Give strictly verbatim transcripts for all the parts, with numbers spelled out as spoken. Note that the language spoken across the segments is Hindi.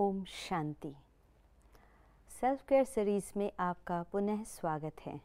ओम शांति। सेल्फ केयर सीरीज़ में आपका पुनः स्वागत है।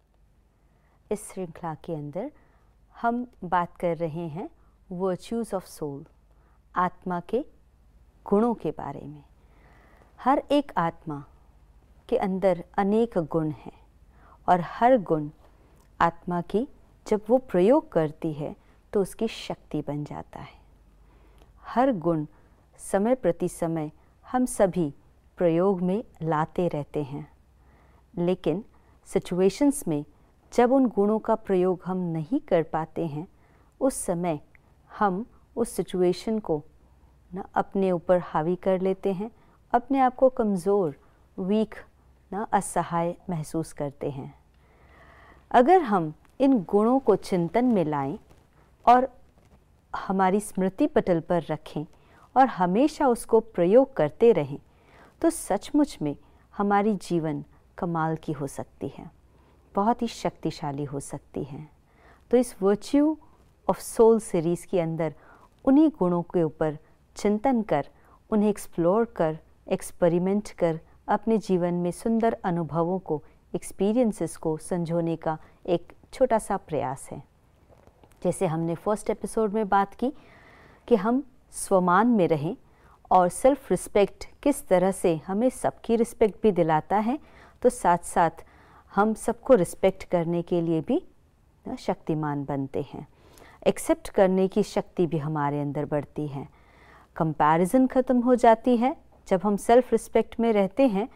इस श्रृंखला के अंदर हम बात कर रहे हैं वर्च्यूज़ ऑफ सोल, आत्मा के गुणों के बारे में। हर एक आत्मा के अंदर अनेक गुण हैं और हर गुण आत्मा की जब वो प्रयोग करती है तो उसकी शक्ति बन जाता है। हर गुण समय प्रति समय हम सभी प्रयोग में लाते रहते हैं, लेकिन सिचुएशंस में जब उन गुणों का प्रयोग हम नहीं कर पाते हैं, उस समय हम उस सिचुएशन को ना अपने ऊपर हावी कर लेते हैं, अपने आप को कमज़ोर, वीक, ना असहाय महसूस करते हैं। अगर हम इन गुणों को चिंतन में लाएं और हमारी स्मृति पटल पर रखें और हमेशा उसको प्रयोग करते रहें, तो सचमुच में हमारी जीवन कमाल की हो सकती है, बहुत ही शक्तिशाली हो सकती है। तो इस वर्च्यू ऑफ सोल सीरीज़ के अंदर उन्हीं गुणों के ऊपर चिंतन कर, उन्हें एक्सप्लोर कर, एक्सपेरिमेंट कर, अपने जीवन में सुंदर अनुभवों को, एक्सपीरियंसेस को संजोने का एक छोटा सा प्रयास है। जैसे हमने फर्स्ट एपिसोड में बात की कि हम स्वमान में रहें और सेल्फ रिस्पेक्ट किस तरह से हमें सबकी रिस्पेक्ट भी दिलाता है, तो साथ साथ हम सबको रिस्पेक्ट करने के लिए भी शक्तिमान बनते हैं। एक्सेप्ट करने की शक्ति भी हमारे अंदर बढ़ती है। कंपैरिजन ख़त्म हो जाती है जब हम सेल्फ रिस्पेक्ट में रहते हैं।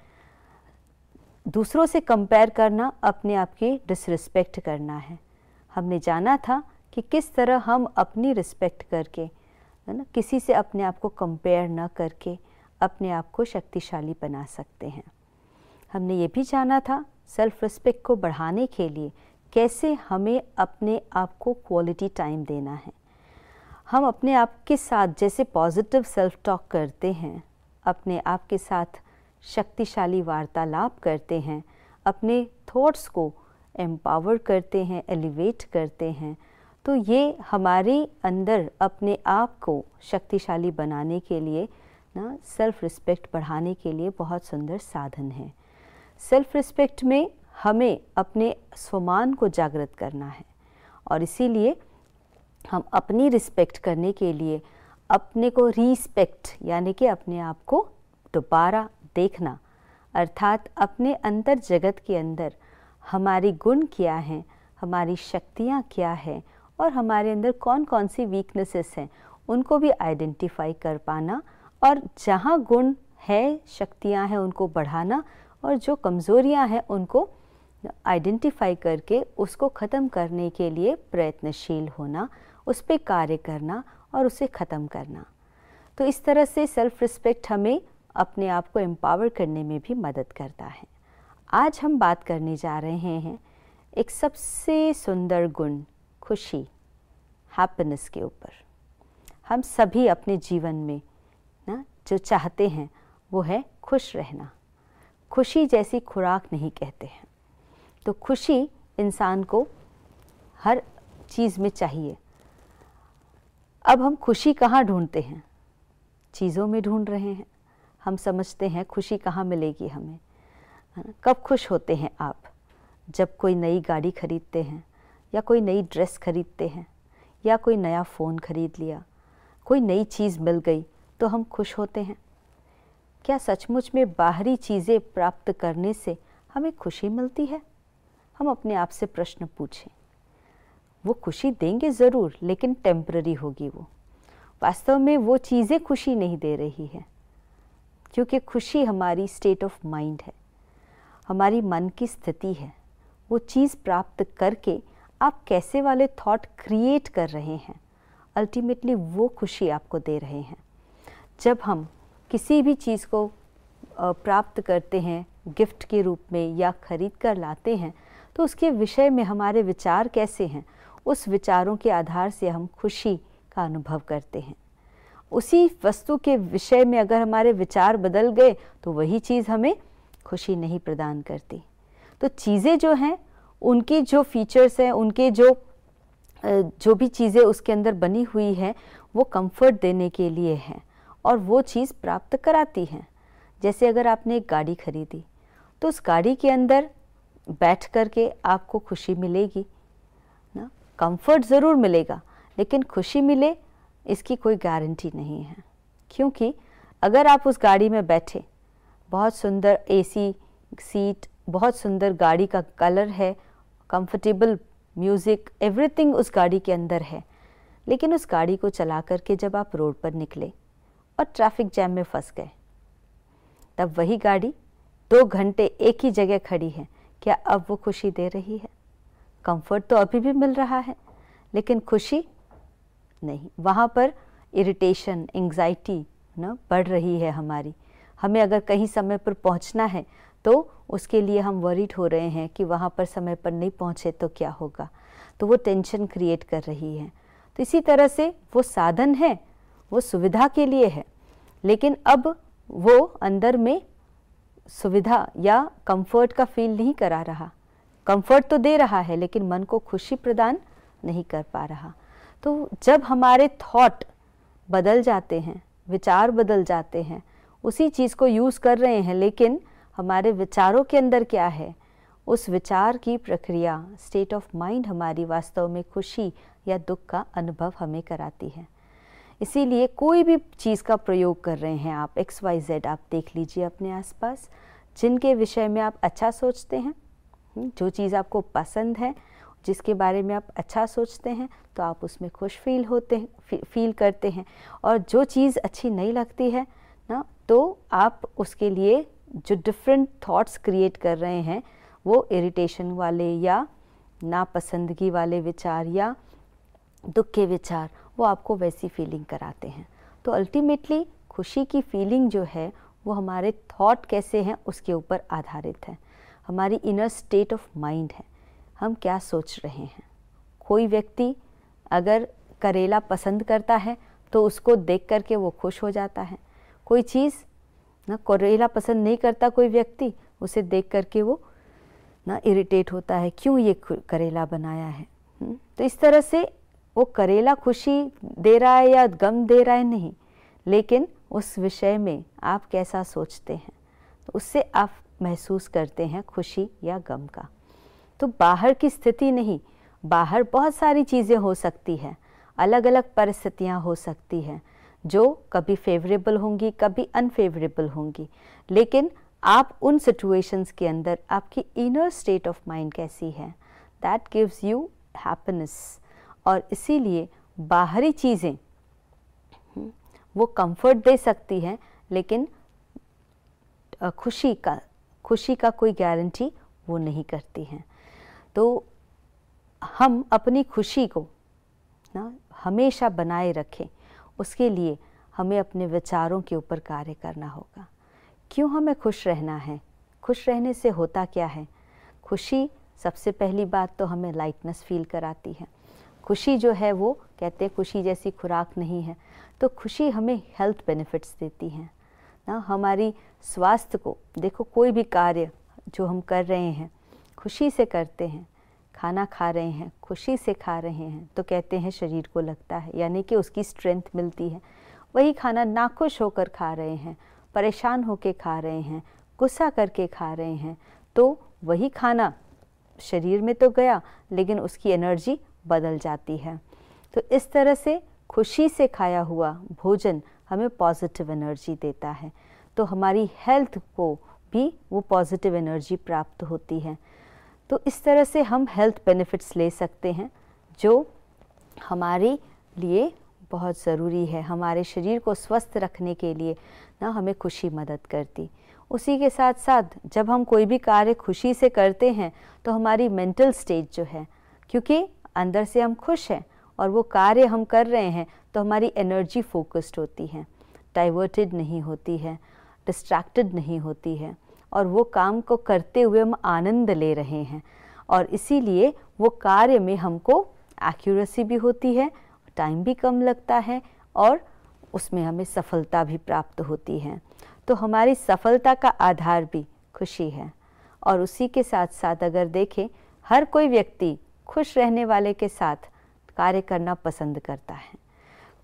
दूसरों से कंपेयर करना अपने आप की डिसरिस्पेक्ट करना है। हमने जाना था कि किस तरह हम अपनी रिस्पेक्ट करके, है ना, किसी से अपने आप को कंपेयर न करके अपने आप को शक्तिशाली बना सकते हैं। हमने ये भी जाना था सेल्फ रिस्पेक्ट को बढ़ाने के लिए कैसे हमें अपने आप को क्वालिटी टाइम देना है। हम अपने आप के साथ जैसे पॉजिटिव सेल्फ टॉक करते हैं, अपने आप के साथ शक्तिशाली वार्तालाप करते हैं, अपने थॉट्स को एम्पावर करते हैं, एलिवेट करते हैं, तो ये हमारे अंदर अपने आप को शक्तिशाली बनाने के लिए ना सेल्फ रिस्पेक्ट बढ़ाने के लिए बहुत सुंदर साधन है। सेल्फ रिस्पेक्ट में हमें अपने स्वमान को जागृत करना है और इसीलिए हम अपनी रिस्पेक्ट करने के लिए अपने को रीस्पेक्ट यानी कि अपने आप को दोबारा देखना, अर्थात अपने अंतर जगत के अंदर हमारी गुण क्या हैं, हमारी शक्तियाँ क्या हैं और हमारे अंदर कौन कौन सी वीकनेसेस हैं, उनको भी आइडेंटिफाई कर पाना और जहाँ गुण है, शक्तियाँ हैं, उनको बढ़ाना और जो कमज़ोरियाँ हैं उनको आइडेंटिफाई करके उसको ख़त्म करने के लिए प्रयत्नशील होना, उस पर कार्य करना और उसे ख़त्म करना। तो इस तरह से सेल्फ रिस्पेक्ट हमें अपने आप को एम्पावर करने में भी मदद करता है। आज हम बात करने जा रहे हैं एक सबसे सुंदर गुण, खुशी, हैप्पीनेस के ऊपर। हम सभी अपने जीवन में ना जो चाहते हैं वो है खुश रहना। खुशी जैसी खुराक नहीं कहते हैं, तो खुशी इंसान को हर चीज़ में चाहिए। अब हम खुशी कहाँ ढूंढते हैं? चीज़ों में ढूंढ रहे हैं। हम समझते हैं खुशी कहाँ मिलेगी हमें। कब खुश होते हैं आप? जब कोई नई गाड़ी खरीदते हैं या कोई नई ड्रेस खरीदते हैं या कोई नया फ़ोन खरीद लिया, कोई नई चीज़ मिल गई तो हम खुश होते हैं। क्या सचमुच में बाहरी चीज़ें प्राप्त करने से हमें खुशी मिलती है? हम अपने आप से प्रश्न पूछें। वो खुशी देंगे ज़रूर, लेकिन टेम्पररी होगी। वो वास्तव में वो चीज़ें खुशी नहीं दे रही है, क्योंकि खुशी हमारी स्टेट ऑफ माइंड है, हमारी मन की स्थिति है। वो चीज़ प्राप्त करके आप कैसे वाले थॉट क्रिएट कर रहे हैं, अल्टीमेटली वो खुशी आपको दे रहे हैं। जब हम किसी भी चीज़ को प्राप्त करते हैं गिफ्ट के रूप में या खरीद कर लाते हैं, तो उसके विषय में हमारे विचार कैसे हैं, उस विचारों के आधार से हम खुशी का अनुभव करते हैं। उसी वस्तु के विषय में अगर हमारे विचार बदल गए तो वही चीज़ हमें खुशी नहीं प्रदान करती। तो चीज़ें जो हैं, उनके जो फीचर्स हैं, उनके जो जो भी चीज़ें उसके अंदर बनी हुई हैं, वो कंफर्ट देने के लिए हैं और वो चीज़ प्राप्त कराती हैं। जैसे अगर आपने एक गाड़ी खरीदी तो उस गाड़ी के अंदर बैठ कर के आपको खुशी मिलेगी ना, कंफर्ट ज़रूर मिलेगा, लेकिन खुशी मिले इसकी कोई गारंटी नहीं है। क्योंकि अगर आप उस गाड़ी में बैठे, बहुत सुंदर एसी सीट, बहुत सुंदर गाड़ी का कलर है, कंफर्टेबल म्यूज़िक, एवरीथिंग उस गाड़ी के अंदर है, लेकिन उस गाड़ी को चला करके जब आप रोड पर निकले और ट्रैफिक जैम में फंस गए, तब वही गाड़ी दो घंटे एक ही जगह खड़ी है, क्या अब वो खुशी दे रही है? कंफर्ट तो अभी भी मिल रहा है, लेकिन खुशी नहीं। वहाँ पर इरिटेशन, एंग्जाइटी ना बढ़ रही है हमारी। हमें अगर कहीं समय पर पहुँचना है तो उसके लिए हम वरीड हो रहे हैं कि वहाँ पर समय पर नहीं पहुँचे तो क्या होगा, तो वो टेंशन क्रिएट कर रही है। तो इसी तरह से वो साधन है, वो सुविधा के लिए है, लेकिन अब वो अंदर में सुविधा या कंफर्ट का फील नहीं करा रहा। कंफर्ट तो दे रहा है, लेकिन मन को खुशी प्रदान नहीं कर पा रहा। तो जब हमारे थॉट बदल जाते हैं, विचार बदल जाते हैं, उसी चीज़ को यूज़ कर रहे हैं, लेकिन हमारे विचारों के अंदर क्या है, उस विचार की प्रक्रिया, स्टेट ऑफ माइंड हमारी वास्तव में खुशी या दुख का अनुभव हमें कराती है। इसीलिए कोई भी चीज़ का प्रयोग कर रहे हैं आप, एक्स वाई जेड, आप देख लीजिए अपने आसपास, जिनके विषय में आप अच्छा सोचते हैं, जो चीज़ आपको पसंद है, जिसके बारे में आप अच्छा सोचते हैं, तो आप उसमें खुश फील होते हैं, फील करते हैं। और जो चीज़ अच्छी नहीं लगती है ना, तो आप उसके लिए जो डिफरेंट थॉट्स क्रिएट कर रहे हैं, वो इरिटेशन वाले या नापसंदगी वाले विचार या दुख के विचार, वो आपको वैसी फीलिंग कराते हैं। तो अल्टीमेटली खुशी की फीलिंग जो है वो हमारे थॉट कैसे हैं उसके ऊपर आधारित है, हमारी इनर स्टेट ऑफ माइंड है, हम क्या सोच रहे हैं। कोई व्यक्ति अगर करेला पसंद करता है तो उसको देख करके वो खुश हो जाता है। कोई चीज़ ना करेला पसंद नहीं करता कोई व्यक्ति, उसे देख करके वो ना इरिटेट होता है, क्यों ये करेला बनाया है। तो इस तरह से वो करेला खुशी दे रहा है या गम दे रहा है नहीं, लेकिन उस विषय में आप कैसा सोचते हैं, तो उससे आप महसूस करते हैं खुशी या गम का। तो बाहर की स्थिति नहीं, बाहर बहुत सारी चीज़ें हो सकती हैं, अलग अलग परिस्थितियाँ हो सकती हैं जो कभी फेवरेबल होंगी, कभी अनफेवरेबल होंगी, लेकिन आप उन सिचुएशंस के अंदर आपकी इनर स्टेट ऑफ माइंड कैसी है, दैट गिव्स यू हैप्पीनेस। और इसीलिए बाहरी चीज़ें वो कंफर्ट दे सकती हैं, लेकिन खुशी का खुशी का कोई गारंटी वो नहीं करती हैं। तो हम अपनी खुशी को ना हमेशा बनाए रखें, उसके लिए हमें अपने विचारों के ऊपर कार्य करना होगा। क्यों हमें खुश रहना है? खुश रहने से होता क्या है? खुशी सबसे पहली बात तो हमें लाइटनेस फील कराती है। खुशी जो है वो कहते हैं खुशी जैसी खुराक नहीं है, तो खुशी हमें हेल्थ बेनिफिट्स देती हैं ना, हमारी स्वास्थ्य को देखो, कोई भी कार्य जो हम कर रहे हैं खुशी से करते हैं, खाना खा रहे हैं खुशी से खा रहे हैं, तो कहते हैं शरीर को लगता है, यानी कि उसकी स्ट्रेंथ मिलती है। वही खाना नाखुश होकर खा रहे हैं, परेशान होकर खा रहे हैं, गुस्सा करके खा रहे हैं, तो वही खाना शरीर में तो गया, लेकिन उसकी एनर्जी बदल जाती है। तो इस तरह से खुशी से खाया हुआ भोजन हमें पॉजिटिव एनर्जी देता है, तो हमारी हेल्थ को भी वो पॉजिटिव एनर्जी प्राप्त होती है। तो इस तरह से हम हेल्थ बेनिफिट्स ले सकते हैं जो हमारे लिए बहुत ज़रूरी है, हमारे शरीर को स्वस्थ रखने के लिए ना हमें खुशी मदद करती। उसी के साथ साथ जब हम कोई भी कार्य खुशी से करते हैं तो हमारी मेंटल स्टेट जो है, क्योंकि अंदर से हम खुश हैं और वो कार्य हम कर रहे हैं, तो हमारी एनर्जी फोकस्ड होती है, डाइवर्टेड नहीं होती है, डिस्ट्रैक्टेड नहीं होती है, और वो काम को करते हुए हम आनंद ले रहे हैं, और इसीलिए वो कार्य में हमको एक्यूरेसी भी होती है, टाइम भी कम लगता है, और उसमें हमें सफलता भी प्राप्त होती है। तो हमारी सफलता का आधार भी खुशी है। और उसी के साथ साथ अगर देखें, हर कोई व्यक्ति खुश रहने वाले के साथ कार्य करना पसंद करता है।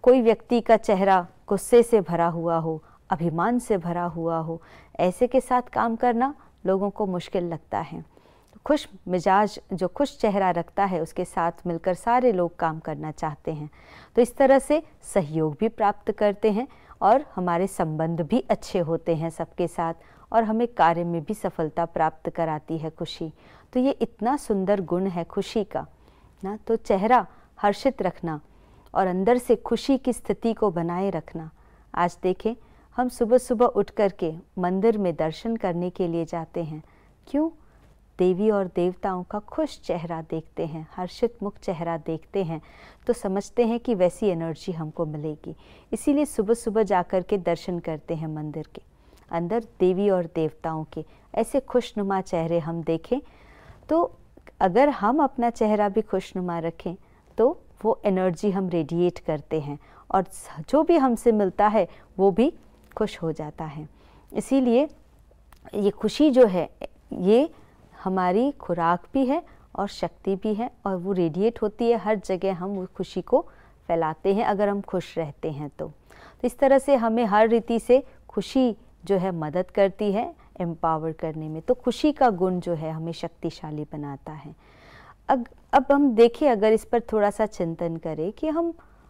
कोई व्यक्ति का चेहरा गुस्से से भरा हुआ हो, अभिमान से भरा हुआ हो, ऐसे के साथ काम करना लोगों को मुश्किल लगता है। खुश मिजाज, जो खुश चेहरा रखता है, उसके साथ मिलकर सारे लोग काम करना चाहते हैं। तो इस तरह से सहयोग भी प्राप्त करते हैं और हमारे संबंध भी अच्छे होते हैं सबके साथ, और हमें कार्य में भी सफलता प्राप्त कराती है खुशी। तो ये इतना सुंदर गुण है खुशी का ना। तो चेहरा हर्षित रखना और अंदर से खुशी की स्थिति को बनाए रखना। आज देखें, हम सुबह सुबह उठ कर के मंदिर में दर्शन करने के लिए जाते हैं। क्यों? देवी और देवताओं का खुश चेहरा देखते हैं, हर्षित मुख चेहरा देखते हैं, तो समझते हैं कि वैसी एनर्जी हमको मिलेगी। इसीलिए सुबह सुबह जाकर के दर्शन करते हैं मंदिर के अंदर देवी और देवताओं के। ऐसे खुशनुमा चेहरे हम देखें तो अगर हम अपना चेहरा भी खुशनुमा रखें तो वो एनर्जी हम रेडिएट करते हैं और जो भी हमसे मिलता है वो भी खुश हो जाता है। इसीलिए ये खुशी जो है ये हमारी खुराक भी है और शक्ति भी है, और वो रेडिएट होती है हर जगह। हम उस खुशी को फैलाते हैं अगर हम खुश रहते हैं तो। तो इस तरह से हमें हर रीति से खुशी जो है मदद करती है एम्पावर करने में। तो खुशी का गुण जो है हमें शक्तिशाली बनाता है। अब अब हम देखें, अगर इस पर थोड़ा सा चिंतन करें कि हम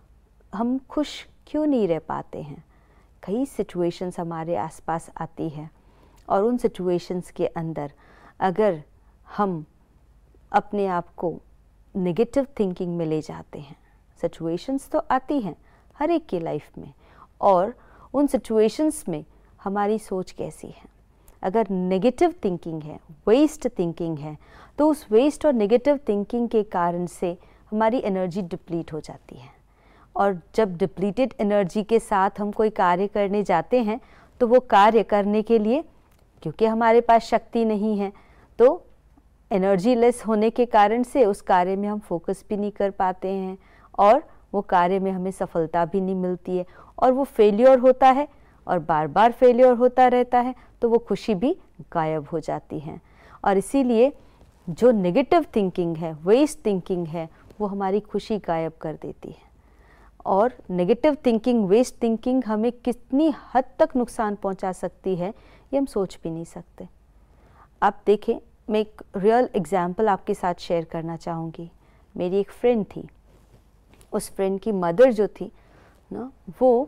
हम खुश क्यों नहीं रह पाते हैं। कई सिचुएशंस हमारे आसपास आती है और उन सिचुएशंस के अंदर अगर हम अपने आप को नेगेटिव थिंकिंग में ले जाते हैं, सिचुएशंस तो आती हैं हर एक की लाइफ में, और उन सिचुएशंस में हमारी सोच कैसी है। अगर नेगेटिव थिंकिंग है, वेस्ट थिंकिंग है, तो उस वेस्ट और नेगेटिव थिंकिंग के कारण से हमारी एनर्जी डिप्लीट हो जाती है, और जब डिप्लीटेड एनर्जी के साथ हम कोई कार्य करने जाते हैं तो वो कार्य करने के लिए, क्योंकि हमारे पास शक्ति नहीं है, तो एनर्जी लेस होने के कारण से उस कार्य में हम फोकस भी नहीं कर पाते हैं और वो कार्य में हमें सफलता भी नहीं मिलती है, और वो फेलियर होता है और बार बार फेलियर होता रहता है, तो वो खुशी भी गायब हो जाती है। और इसीलिए जो नेगेटिव थिंकिंग है, वेस्ट थिंकिंग है, वो हमारी खुशी गायब कर देती है। और नेगेटिव थिंकिंग, वेस्ट थिंकिंग हमें कितनी हद तक नुकसान पहुंचा सकती है ये हम सोच भी नहीं सकते। आप देखें, मैं एक रियल एग्जाम्पल आपके साथ शेयर करना चाहूँगी। मेरी एक फ्रेंड थी, उस फ्रेंड की मदर जो थी ना, वो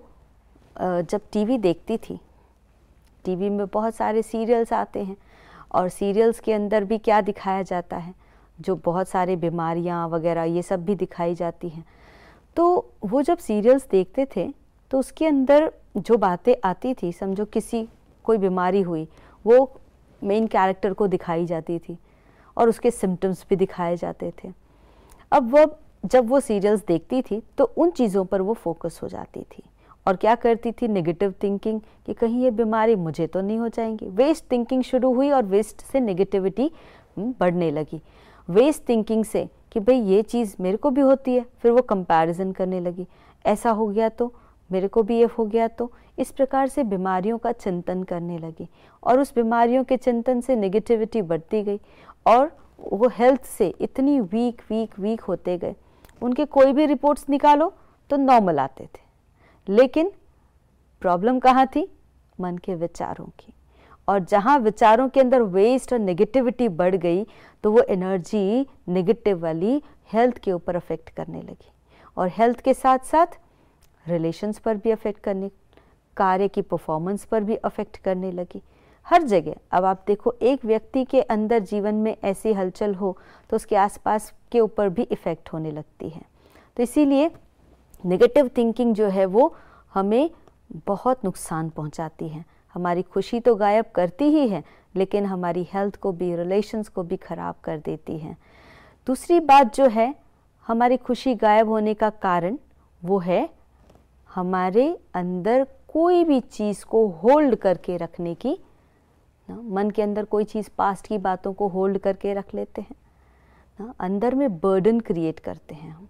जब टीवी देखती थी, टीवी में बहुत सारे सीरियल्स आते हैं और सीरियल्स के अंदर भी क्या दिखाया जाता है, जो बहुत सारे बीमारियां वगैरह ये सब भी दिखाई जाती हैं। तो वो जब सीरियल्स देखते थे तो उसके अंदर जो बातें आती थी, समझो किसी कोई बीमारी हुई, वो मेन कैरेक्टर को दिखाई जाती थी और उसके सिम्टम्स भी दिखाए जाते थे। अब वो जब वो सीरियल्स देखती थी तो उन चीज़ों पर वो फोकस हो जाती थी और क्या करती थी, नेगेटिव थिंकिंग कि कहीं ये बीमारी मुझे तो नहीं हो जाएंगी। वेस्ट थिंकिंग शुरू हुई और वेस्ट से नेगेटिविटी बढ़ने लगी। वेस्ट थिंकिंग से कि भाई ये चीज़ मेरे को भी होती है, फिर वो कंपैरिजन करने लगी, ऐसा हो गया तो मेरे को भी ये हो गया तो, इस प्रकार से बीमारियों का चिंतन करने लगी और उस बीमारियों के चिंतन से नेगेटिविटी बढ़ती गई और वो हेल्थ से इतनी वीक वीक वीक होते गए। उनके कोई भी रिपोर्ट्स निकालो तो नॉर्मल आते थे, लेकिन प्रॉब्लम कहाँ थी? मन के विचारों की। और जहाँ विचारों के अंदर वेस्ट और नेगेटिविटी बढ़ गई तो वो एनर्जी नेगेटिव वाली हेल्थ के ऊपर अफेक्ट करने लगी और हेल्थ के साथ साथ रिलेशंस पर भी अफेक्ट करने, कार्य की परफॉर्मेंस पर भी अफेक्ट करने लगी। हर जगह अब आप देखो, एक व्यक्ति के अंदर जीवन में ऐसी हलचल हो तो उसके आसपास के ऊपर भी इफ़ेक्ट होने लगती है। तो इसीलिए नेगेटिव थिंकिंग जो है वो हमें बहुत नुकसान पहुंचाती है। हमारी खुशी तो गायब करती ही है, लेकिन हमारी हेल्थ को भी, रिलेशंस को भी ख़राब कर देती है। दूसरी बात जो है हमारी खुशी गायब होने का कारण, वो है हमारे अंदर कोई भी चीज़ को होल्ड करके रखने की ना, मन के अंदर कोई चीज़, पास्ट की बातों को होल्ड करके रख लेते हैं ना, अंदर में बर्डन क्रिएट करते हैं हम।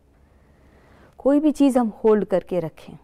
कोई भी चीज़ हम होल्ड करके रखें,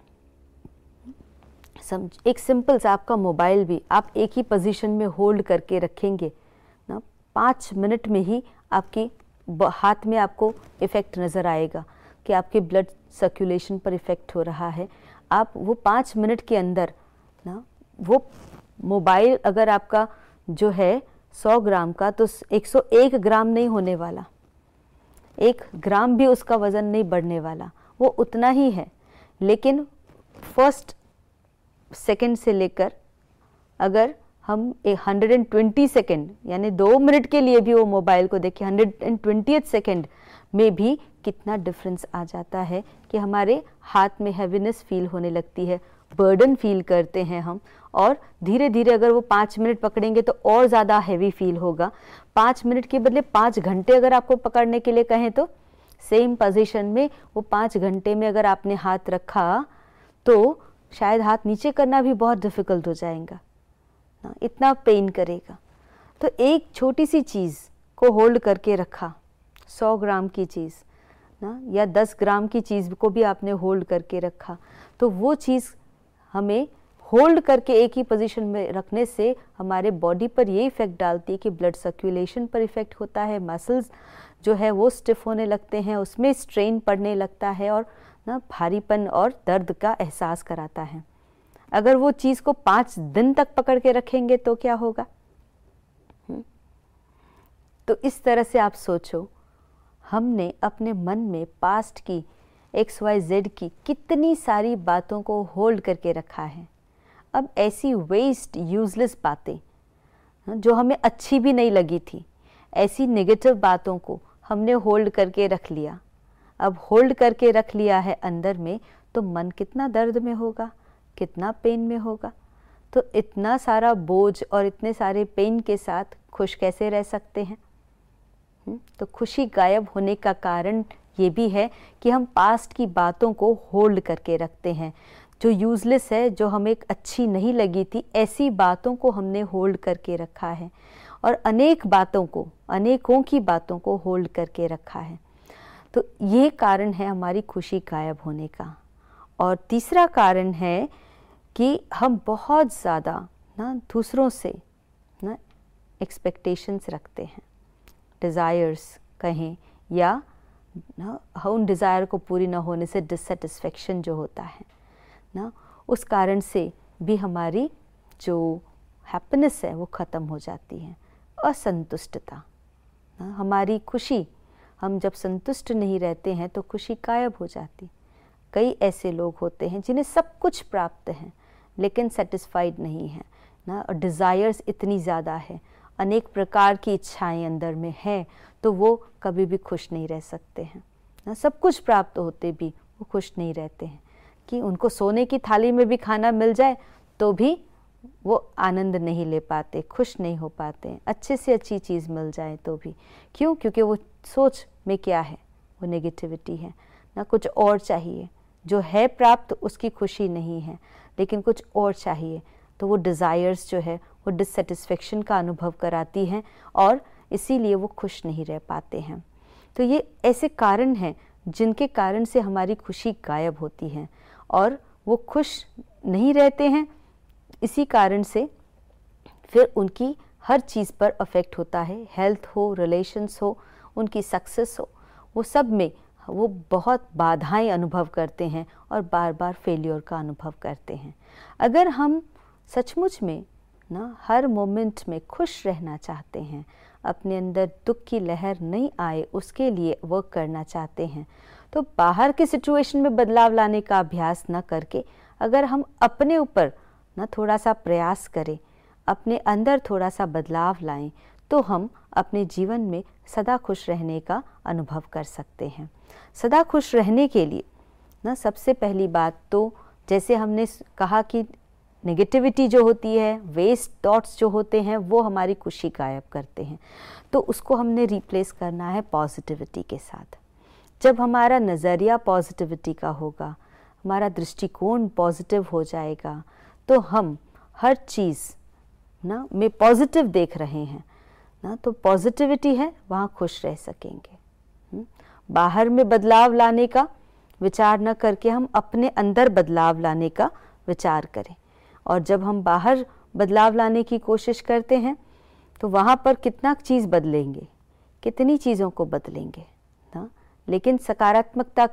समझ, एक सिंपल सा आपका मोबाइल भी आप एक ही पोजीशन में होल्ड करके रखेंगे ना, पाँच मिनट में ही आपकी हाथ में आपको इफ़ेक्ट नज़र आएगा। कि आपके ब्लड सर्कुलेशन पर इफ़ेक्ट हो रहा है। आप वो पाँच मिनट के अंदर ना वो मोबाइल अगर आपका जो है सौ ग्राम का, तो एक सौ एक ग्राम नहीं होने वाला, एक ग्राम भी उसका वज़न नहीं बढ़ने वाला, वो उतना ही है। लेकिन फर्स्ट सेकंड से लेकर अगर हम एक हंड्रेड एंड ट्वेंटी सेकेंड यानी दो मिनट के लिए भी वो मोबाइल को देखें, हंड्रेड एंड ट्वेंटी सेकेंड में भी कितना डिफरेंस आ जाता है कि हमारे हाथ में हैवीनेस फील होने लगती है, बर्डन फील करते हैं हम, और धीरे धीरे अगर वो पाँच मिनट पकड़ेंगे तो और ज़्यादा हैवी फील होगा। पाँच मिनट के बदले पाँच घंटे अगर आपको पकड़ने के लिए कहें तो सेम पोजीशन में वो पाँच घंटे में अगर आपने हाथ रखा तो शायद हाथ नीचे करना भी बहुत डिफ़िकल्ट हो जाएगा ना, इतना पेन करेगा। तो एक छोटी सी चीज़ को होल्ड करके रखा, सौ ग्राम की चीज़ ना या दस ग्राम की चीज़ को भी आपने होल्ड करके रखा, तो वो चीज़ हमें होल्ड करके एक ही पोजीशन में रखने से हमारे बॉडी पर ये इफ़ेक्ट डालती है कि ब्लड सर्कुलेशन पर इफ़ेक्ट होता है, मसल्स जो है वो स्टिफ होने लगते हैं, उसमें स्ट्रेन पड़ने लगता है और ना भारीपन और दर्द का एहसास कराता है। अगर वो चीज़ को पाँच दिन तक पकड़ के रखेंगे तो क्या होगा? हुँ? तो इस तरह से आप सोचो, हमने अपने मन में पास्ट की एक्स वाई जेड की कितनी सारी बातों को होल्ड करके रखा है। अब ऐसी वेस्ट यूजलेस बातें जो हमें अच्छी भी नहीं लगी थी, ऐसी नेगेटिव बातों को हमने होल्ड करके रख लिया। अब होल्ड करके रख लिया है अंदर में, तो मन कितना दर्द में होगा, कितना पेन में होगा। तो इतना सारा बोझ और इतने सारे पेन के साथ खुश कैसे रह सकते हैं? तो खुशी गायब होने का कारण ये भी है कि हम पास्ट की बातों को होल्ड करके रखते हैं। जो यूज़लेस है, जो हमें अच्छी नहीं लगी थी, ऐसी बातों को हमने होल्ड करके रखा है और अनेक बातों को, अनेकों की बातों को होल्ड करके रखा है। तो ये कारण है हमारी खुशी गायब होने का। और तीसरा कारण है कि हम बहुत ज़्यादा ना दूसरों से ना एक्सपेक्टेशंस रखते हैं, डिज़ायर्स कहें, या ना उन डिज़ायर को पूरी ना होने से डिससेटिस्फेक्शन जो होता है ना, उस कारण से भी हमारी जो हैप्पीनेस है वो ख़त्म हो जाती है। असंतुष्टता ना, हमारी खुशी, हम जब संतुष्ट नहीं रहते हैं तो खुशी गायब हो जाती। कई ऐसे लोग होते हैं जिन्हें सब कुछ प्राप्त है लेकिन सेटिस्फाइड नहीं है ना, और डिज़ायर्स इतनी ज़्यादा है, अनेक प्रकार की इच्छाएं अंदर में हैं, तो वो कभी भी खुश नहीं रह सकते हैं ना। सब कुछ प्राप्त होते भी वो खुश नहीं रहते हैं, कि उनको सोने की थाली में भी खाना मिल जाए तो भी वो आनंद नहीं ले पाते, खुश नहीं हो पाते हैं। अच्छे से अच्छी चीज़ मिल जाए तो भी, क्यों? क्योंकि वो सोच में क्या है, वो नेगेटिविटी है ना, कुछ और चाहिए। जो है प्राप्त उसकी खुशी नहीं है, लेकिन कुछ और चाहिए, तो वो डिज़ायर्स जो है वो डिससेटिस्फेक्शन का अनुभव कराती हैं और इसीलिए वो खुश नहीं रह पाते हैं। तो ये ऐसे कारण हैं जिनके कारण से हमारी खुशी गायब होती है और वो खुश नहीं रहते हैं। इसी कारण से फिर उनकी हर चीज़ पर अफेक्ट होता है, हेल्थ हो, रिलेशंस हो, उनकी सक्सेस हो, वो सब में वो बहुत बाधाएं अनुभव करते हैं और बार बार फेलियर का अनुभव करते हैं। अगर हम सचमुच में ना हर मोमेंट में खुश रहना चाहते हैं, अपने अंदर दुख की लहर नहीं आए उसके लिए वर्क करना चाहते हैं, तो बाहर के सिचुएशन में बदलाव लाने का अभ्यास ना करके अगर हम अपने ऊपर ना थोड़ा सा प्रयास करें, अपने अंदर थोड़ा सा बदलाव लाएं, तो हम अपने जीवन में सदा खुश रहने का अनुभव कर सकते हैं। सदा खुश रहने के लिए ना सबसे पहली बात तो, जैसे हमने कहा कि नेगेटिविटी जो होती है, वेस्ट थॉट्स जो होते हैं, वो हमारी खुशी गायब करते हैं, तो उसको हमने रिप्लेस करना है पॉजिटिविटी के साथ। जब हमारा नज़रिया पॉजिटिविटी का होगा, हमारा दृष्टिकोण पॉजिटिव हो जाएगा, तो हम हर चीज़ ना में पॉजिटिव देख रहे हैं ना, तो पॉजिटिविटी है, वहाँ खुश रह सकेंगे। हुँ? बाहर में बदलाव लाने का विचार न करके हम अपने अंदर बदलाव लाने का विचार करें, और जब हम बाहर बदलाव लाने की कोशिश करते हैं तो वहाँ पर कितना चीज़ बदलेंगे, कितनी चीज़ों को बदलेंगे ना, लेकिन सकारात्मकता का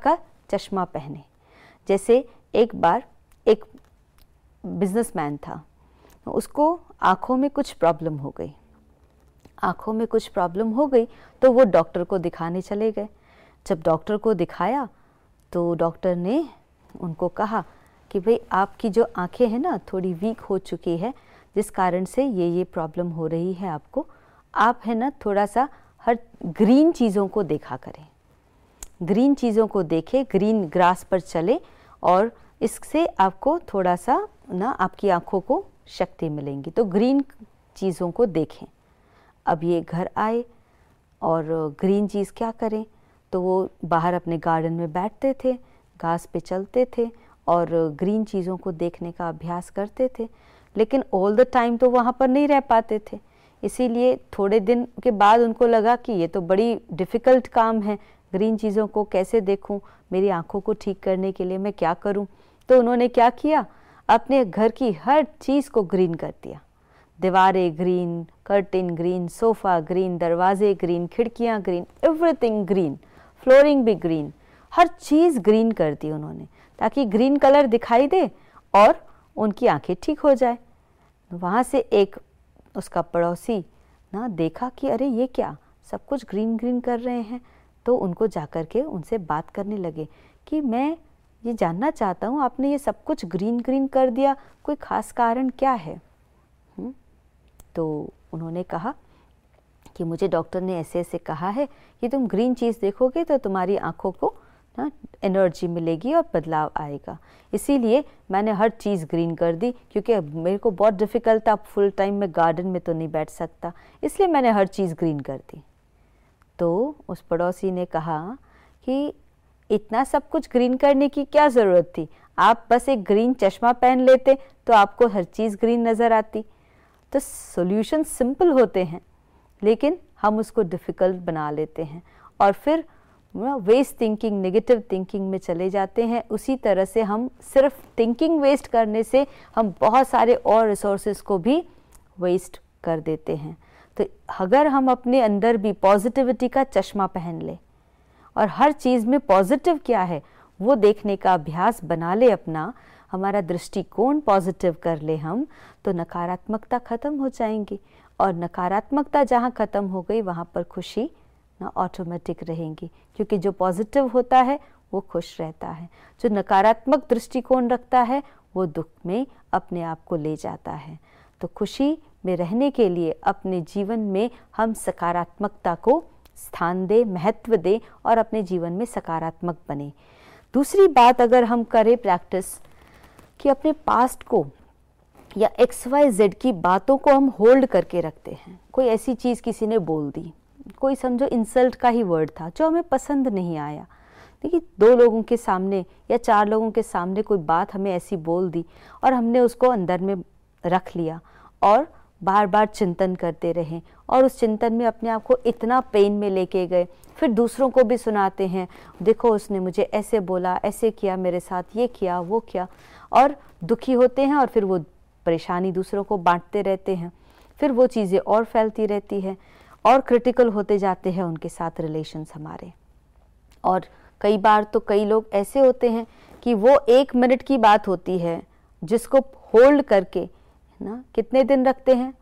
चश्मा पहने। जैसे एक बार एक बिजनेसमैन था, उसको आँखों में कुछ प्रॉब्लम हो गई आँखों में कुछ प्रॉब्लम हो गई तो वो डॉक्टर को दिखाने चले गए। जब डॉक्टर को दिखाया तो डॉक्टर ने उनको कहा कि भाई आपकी जो आंखें हैं ना थोड़ी वीक हो चुकी है, जिस कारण से ये ये प्रॉब्लम हो रही है आपको। आप है ना थोड़ा सा हर ग्रीन चीज़ों को देखा करें, ग्रीन चीज़ों को देखें, ग्रीन ग्रास पर चले और इससे आपको थोड़ा सा ना आपकी आंखों को शक्ति मिलेंगी। तो ग्रीन चीज़ों को देखें। अब ये घर आए और ग्रीन चीज़ क्या करें, तो वो बाहर अपने गार्डन में बैठते थे, घास पे चलते थे और ग्रीन चीज़ों को देखने का अभ्यास करते थे। लेकिन ऑल द टाइम तो वहाँ पर नहीं रह पाते थे, इसीलिए थोड़े दिन के बाद उनको लगा कि ये तो बड़ी डिफ़िकल्ट काम है, ग्रीन चीज़ों को कैसे देखूं, मेरी आंखों को ठीक करने के लिए मैं क्या करूं। तो उन्होंने क्या किया, अपने घर की हर चीज़ को ग्रीन कर दिया। दीवारें green, curtain green, sofa green, दरवाजे ग्रीन, खिड़कियां ग्रीन, एवरीथिंग ग्रीन, फ्लोरिंग भी ग्रीन, हर चीज़ ग्रीन कर दी उन्होंने, ताकि ग्रीन कलर दिखाई दे और उनकी आंखें ठीक हो जाए। वहाँ से एक उसका पड़ोसी ना देखा कि अरे ये क्या, सब कुछ ग्रीन ग्रीन कर रहे हैं। तो उनको जाकर के उनसे बात करने लगे कि मैं ये जानना चाहता हूँ, आपने ये सब कुछ ग्रीन ग्रीन कर दिया, कोई ख़ास कारण क्या है? हुँ? तो उन्होंने कहा कि मुझे डॉक्टर ने ऐसे ऐसे कहा है कि तुम ग्रीन चीज़ देखोगे तो तुम्हारी आँखों को ना एनर्जी मिलेगी और बदलाव आएगा, इसीलिए मैंने हर चीज़ ग्रीन कर दी, क्योंकि मेरे को बहुत डिफ़िकल्ट था, फुल टाइम में गार्डन में तो नहीं बैठ सकता, इसलिए मैंने हर चीज़ ग्रीन कर दी। तो उस पड़ोसी ने कहा कि इतना सब कुछ ग्रीन करने की क्या ज़रूरत थी, आप बस एक ग्रीन चश्मा पहन लेते तो आपको हर चीज़ ग्रीन नज़र आती। तो सॉल्यूशन सिंपल होते हैं, लेकिन हम उसको डिफ़िकल्ट बना लेते हैं और फिर वेस्ट थिंकिंग, नेगेटिव थिंकिंग में चले जाते हैं। उसी तरह से हम सिर्फ थिंकिंग वेस्ट करने से हम बहुत सारे और रिसोर्सेज को भी वेस्ट कर देते हैं। तो अगर हम अपने अंदर भी पॉजिटिविटी का चश्मा पहन ले और हर चीज़ में पॉजिटिव क्या है वो देखने का अभ्यास बना ले अपना, हमारा दृष्टिकोण पॉजिटिव कर ले हम, तो नकारात्मकता ख़त्म हो जाएंगी और नकारात्मकता जहाँ ख़त्म हो गई वहाँ पर खुशी ना ऑटोमेटिक रहेंगी, क्योंकि जो पॉजिटिव होता है वो खुश रहता है, जो नकारात्मक दृष्टिकोण रखता है वो दुख में अपने आप को ले जाता है। तो खुशी में रहने के लिए अपने जीवन में हम सकारात्मकता को स्थान दें, महत्व दें और अपने जीवन में सकारात्मक बने। दूसरी बात अगर हम करें प्रैक्टिस कि अपने पास्ट को या एक्स वाई जेड की बातों को हम होल्ड करके रखते हैं। कोई ऐसी चीज़ किसी ने बोल दी, कोई समझो इंसल्ट का ही वर्ड था जो हमें पसंद नहीं आया, देखिए दो लोगों के सामने या चार लोगों के सामने कोई बात हमें ऐसी बोल दी और हमने उसको अंदर में रख लिया और बार बार चिंतन करते रहें और उस चिंतन में अपने आप को इतना पेन में लेके गए, फिर दूसरों को भी सुनाते हैं, देखो उसने मुझे ऐसे बोला, ऐसे किया मेरे साथ, ये किया वो किया, और दुखी होते हैं और फिर वो परेशानी दूसरों को बांटते रहते हैं, फिर वो चीज़ें और फैलती रहती है और क्रिटिकल होते जाते हैं उनके साथ रिलेशंस हमारे। और कई बार तो कई लोग ऐसे होते हैं कि वो एक मिनट की बात होती है जिसको होल्ड करके ना कितने दिन रखते हैं,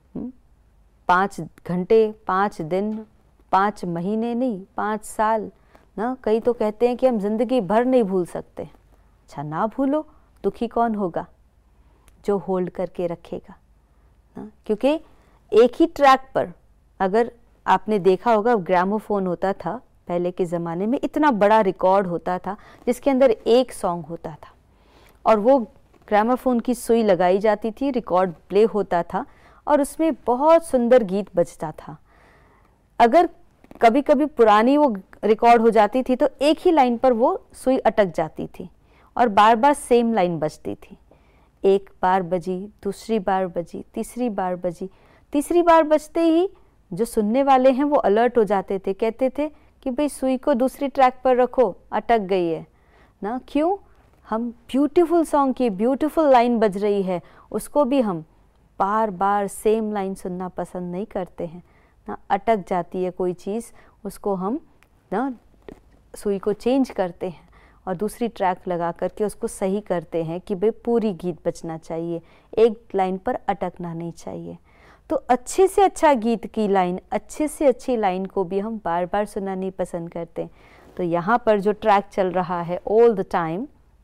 पाँच घंटे, पाँच दिन, पाँच महीने नहीं, पाँच साल ना, कई तो कहते हैं कि हम जिंदगी भर नहीं भूल सकते। अच्छा ना भूलो, दुखी कौन होगा? जो होल्ड करके रखेगा ना, क्योंकि एक ही ट्रैक पर, अगर आपने देखा होगा ग्रामोफोन होता था पहले के ज़माने में, इतना बड़ा रिकॉर्ड होता था जिसके अंदर एक सॉन्ग होता था और वो ग्रामोफोन की सुई लगाई जाती थी, रिकॉर्ड प्ले होता था और उसमें बहुत सुंदर गीत बजता था। अगर कभी कभी पुरानी वो रिकॉर्ड हो जाती थी तो एक ही लाइन पर वो सुई अटक जाती थी और बार बार सेम लाइन बजती थी। एक बार बजी, दूसरी बार बजी, तीसरी बार बजी, तीसरी बार बजते ही जो सुनने वाले हैं वो अलर्ट हो जाते थे, कहते थे कि भाई सुई को दूसरी ट्रैक पर रखो, अटक गई है ना। क्यों? हम ब्यूटीफुल सॉन्ग की ब्यूटीफुल लाइन बज रही है, उसको भी हम बार बार सेम लाइन सुनना पसंद नहीं करते हैं ना, अटक जाती है कोई चीज़, उसको हम ना सुई को चेंज करते हैं और दूसरी ट्रैक लगा करके उसको सही करते हैं कि भाई पूरी गीत बजना चाहिए, एक लाइन पर अटकना नहीं चाहिए। तो अच्छे से अच्छा गीत की लाइन, अच्छे से अच्छी लाइन को भी हम बार बार सुनना नहीं पसंद करते। तो यहाँ पर जो ट्रैक चल रहा है ऑल द टाइम,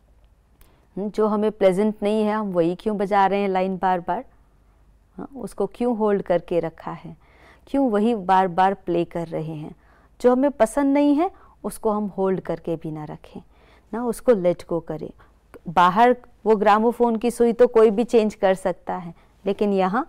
जो हमें प्लेजेंट नहीं है, हम वही क्यों बजा रहे हैं लाइन बार बार? हाँ, उसको क्यों होल्ड करके रखा है, क्यों वही बार बार प्ले कर रहे हैं? जो हमें पसंद नहीं है उसको हम होल्ड करके भी ना रखें ना, उसको लेट गो करें। बाहर वो ग्रामोफोन की सुई तो कोई भी चेंज कर सकता है, लेकिन यहाँ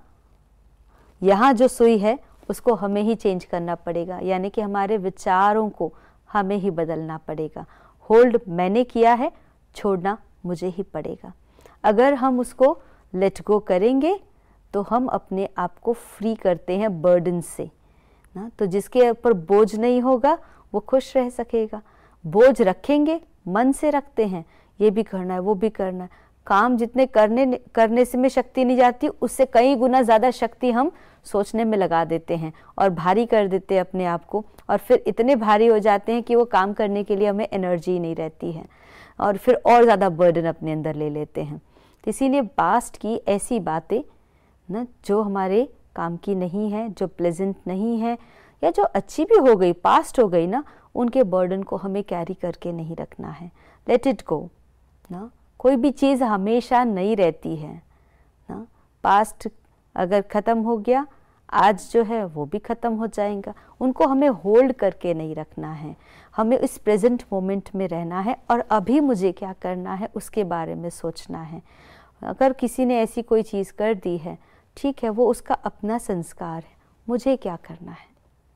यहाँ जो सुई है उसको हमें ही चेंज करना पड़ेगा, यानी कि हमारे विचारों को हमें ही बदलना पड़ेगा। होल्ड मैंने किया है, छोड़ना मुझे ही पड़ेगा। अगर हम उसको लेट गो करेंगे तो हम अपने आप को फ्री करते हैं बर्डन से ना। तो जिसके ऊपर बोझ नहीं होगा वो खुश रह सकेगा। बोझ रखेंगे, मन से रखते हैं, ये भी करना है वो भी करना है, काम जितने करने करने से में शक्ति नहीं जाती, उससे कई गुना ज़्यादा शक्ति हम सोचने में लगा देते हैं और भारी कर देते हैं अपने आप को, और फिर इतने भारी हो जाते हैं कि वो काम करने के लिए हमें एनर्जी नहीं रहती है और फिर और ज़्यादा बर्डन अपने अंदर ले लेते हैं। तो इसीलिए पास्ट की ऐसी बातें ना जो हमारे काम की नहीं है, जो प्लेजेंट नहीं है या जो अच्छी भी हो गई, पास्ट हो गई ना, उनके बर्डन को हमें कैरी करके नहीं रखना है। लेट इट गो ना। कोई भी चीज़ हमेशा नहीं रहती है ना। पास्ट अगर ख़त्म हो गया, आज जो है वो भी ख़त्म हो जाएगा। उनको हमें होल्ड करके नहीं रखना है, हमें इस प्रेजेंट मोमेंट में रहना है और अभी मुझे क्या करना है उसके बारे में सोचना है। अगर किसी ने ऐसी कोई चीज़ कर दी है, ठीक है, वो उसका अपना संस्कार है, मुझे क्या करना है